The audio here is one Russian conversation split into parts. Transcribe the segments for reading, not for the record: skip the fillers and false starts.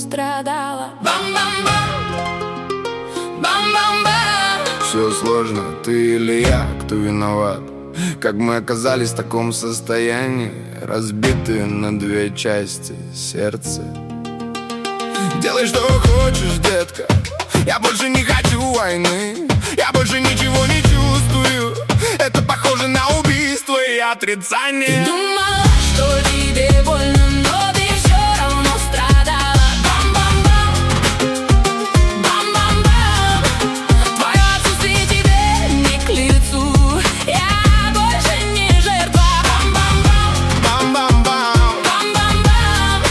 страдала. Бам-бам-бам, бам-бам-бам. Все сложно, ты или я, кто виноват? Как мы оказались в таком состоянии, разбитые на две части сердце. Делай, что хочешь, детка, я больше не хочу войны. Я больше ничего не чувствую. Это похоже на убийство и отрицание. Ты думала, что тебе больно, но ты все равно страдала. Бам-бам-бам, бам-бам-бам. Твое отсутствие тебе не к лицу. Я больше не жертва. Бам-бам-бам, Бам-бам-бам. бам-бам-бам.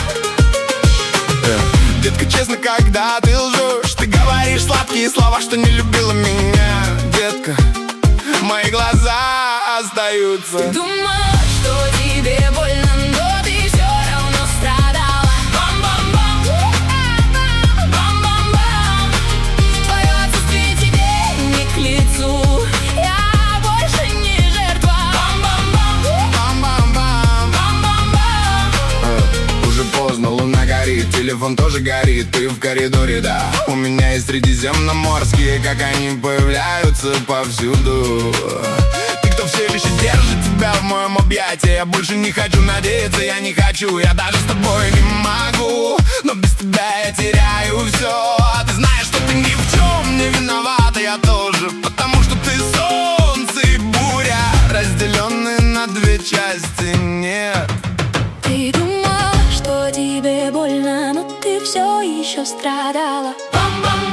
Детка, честно, когда ты лжешь, ты говоришь сладкие слова, что не любила меня. Детка, мои глаза остаются. Ты думала, что тебе больно, но ты все равно страдала. Бам-бам-бам, бам-бам-бам. Твое отсутствие тебе не к лицу. Я больше не жертва. Бам-бам-бам, Бам-бам-бам. бам-бам-бам. Уже поздно, луна горит, телефон тоже горит. Ты в коридоре, да. У меня есть средиземноморские, как они появляются повсюду. Ты, кто все еще держит тебя в моем объятии. Я больше не хочу надеяться, я не хочу. Я даже с тобой не могу, но без тебя я теряю все. Ты знаешь, что ты ни в чем не виновата, я тоже. Потому что ты солнце и буря, разделенные на две части, нет. Ты думала, что тебе больно, но ты все еще страдала. Бам-бам.